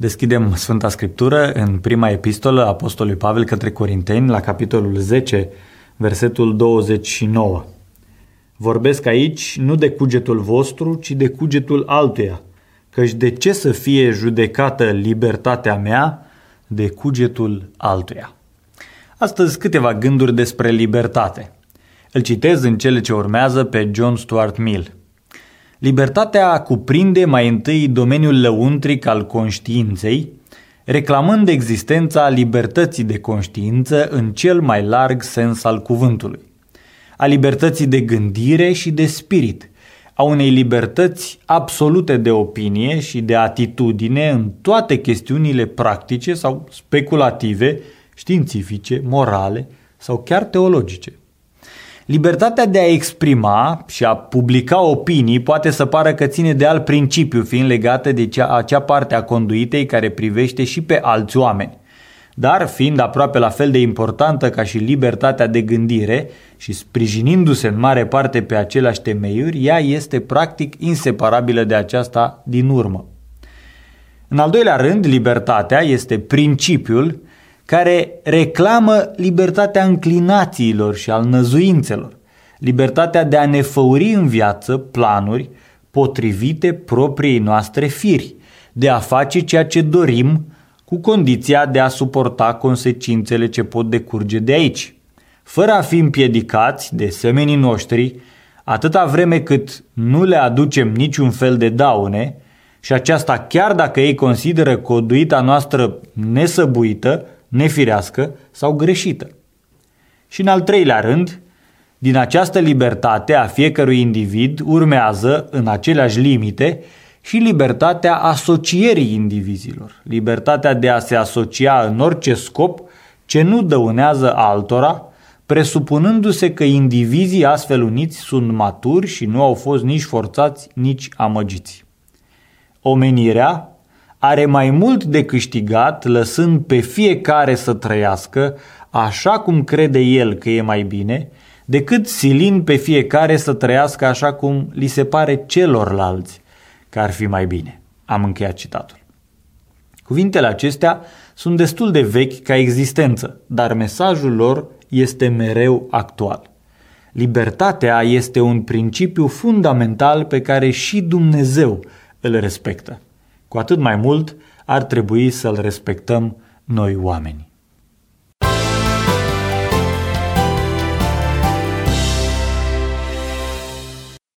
Deschidem Sfânta Scriptură în prima epistolă a Apostolului Pavel către Corinteni, la capitolul 10, versetul 29. Vorbesc aici nu de cugetul vostru, ci de cugetul altuia, căci de ce să fie judecată libertatea mea de cugetul altuia? Astăzi câteva gânduri despre libertate. Îl citez în cele ce urmează pe John Stuart Mill. Libertatea cuprinde mai întâi domeniul lăuntric al conștiinței, reclamând existența libertății de conștiință în cel mai larg sens al cuvântului, a libertății de gândire și de spirit, a unei libertăți absolute de opinie și de atitudine în toate chestiunile practice sau speculative, științifice, morale sau chiar teologice. Libertatea de a exprima și a publica opinii poate să pară că ține de alt principiu, fiind legată de acea parte a conduitei care privește și pe alți oameni. Dar, fiind aproape la fel de importantă ca și libertatea de gândire și sprijinindu-se în mare parte pe aceleași temeiuri, ea este practic inseparabilă de aceasta din urmă. În al doilea rând, libertatea este principiul care reclamă libertatea înclinațiilor și al năzuințelor, libertatea de a ne făuri în viață planuri potrivite propriei noastre firi, de a face ceea ce dorim, cu condiția de a suporta consecințele ce pot decurge de aici, fără a fi împiedicați de semenii noștri, atâta vreme cât nu le aducem niciun fel de daune, și aceasta chiar dacă ei consideră conduita noastră nesăbuită, nefirească sau greșită. Și în al treilea rând, din această libertate a fiecărui individ urmează, în aceleași limite, și libertatea asocierii indivizilor, libertatea de a se asocia în orice scop ce nu dăunează altora, presupunându-se că indivizii astfel uniți sunt maturi și nu au fost nici forțați, nici amăgiți. Omenirea are mai mult de câștigat lăsând pe fiecare să trăiască așa cum crede el că e mai bine, decât silind pe fiecare să trăiască așa cum li se pare celorlalți că ar fi mai bine. Am încheiat citatul. Cuvintele acestea sunt destul de vechi ca existență, dar mesajul lor este mereu actual. Libertatea este un principiu fundamental pe care și Dumnezeu îl respectă. Cu atât mai mult ar trebui să-l respectăm noi oamenii.